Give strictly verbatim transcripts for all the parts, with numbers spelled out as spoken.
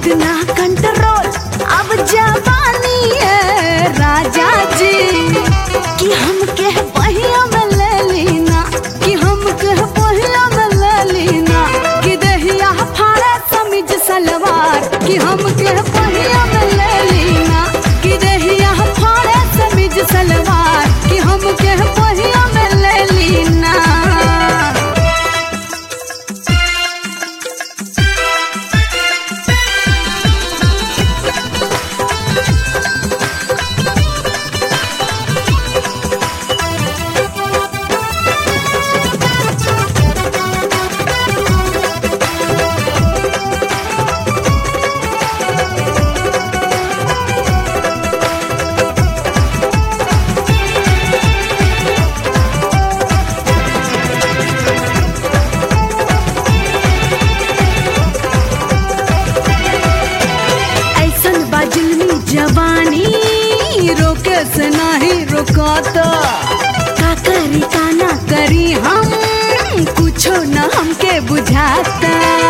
कितना कंट्रोल अब जवानी है राजा जी कि हम के बहिया में ले लीना कि हम के बहिया में ले लीना कि दहिया फाड़े समीज सलवार कि हम के बहिया में ले लीना कि दहिया फाड़े समीज सलवार कि हम के बहिया में ले लीना। जवानी रोके से नहीं रोकाता का करी का ना करी हम कुछो न हमके बुझाता।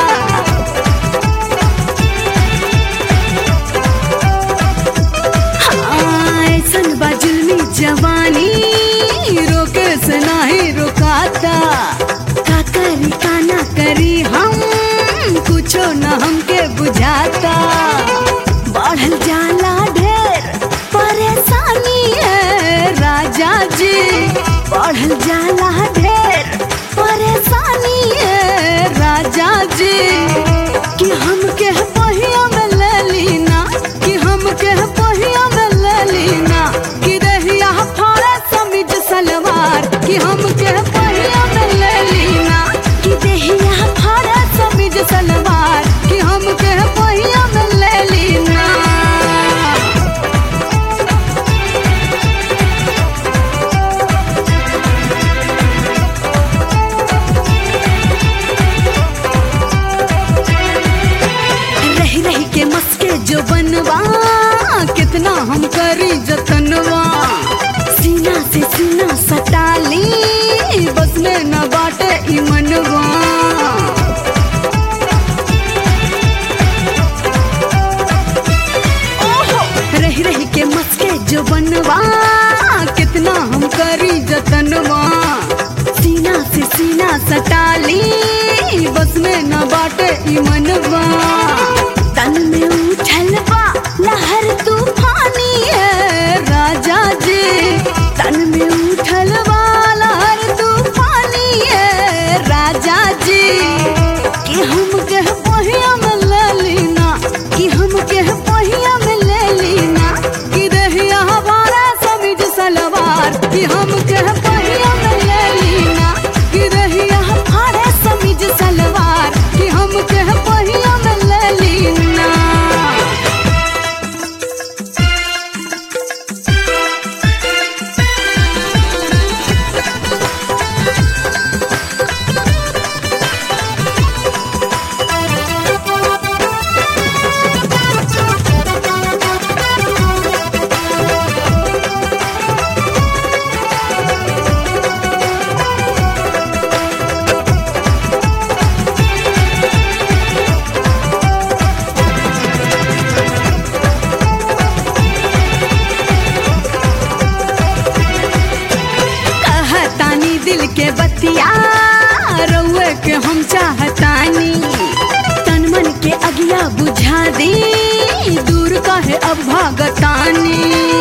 हाँ ऐसन बा जुल्मी जवानी रोके से नहीं रोकाता का करी का ना करी हम कुछो न हमके बुझाता। बढ़ल जाला ढेर परेशानी है राजा जी बढ़ल जाला ढेर परेशानी है राजा जी कि हम के बहिया में ले लीना कि हम के बहिया में ले लीना कि दहिया फाड़े समीज सलवार कि हम के बहिया में ले लीना कि दहिया फाड़े समीज सलवार कि हम के बहिया में ले लीना। जो बनवा कितना हम करी जतनवा सीना से सीना सटाली बस में न बाटे ई मनवा। रही रही के मस्के जो बनवा कितना हम करी जतनवा सीना से सीना सटाली बस में न बाटे ई मनवा। तन में उछल बा लहर तूफानी है राजा जी तन में उछल बा लहर तूफानी है राजा जी कि हम के बहिया में ले लीना कि हम के बहिया में ले लीना कि दहिया हमारा समीज सलवार कि हम के बहिया में ले लीना कि दहिया हमारा समीज सलवार कि हम के बहिया में ले लीना। दिल के बतिया रउए के हम चाहतानी तन मन के अगिया बुझा दी दूर कहे अब भागतानी।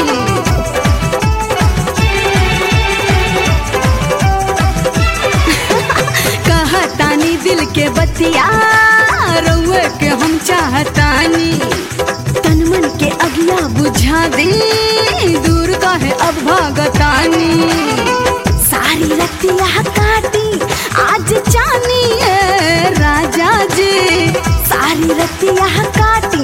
कहतानी दिल के बतिया रउए के हम चाहतानी तन मन के अगिया बुझा दी दूर कहे अब भागतानी। सारी रतिया काटी आज जानी है राजा जी सारी रतिया काटी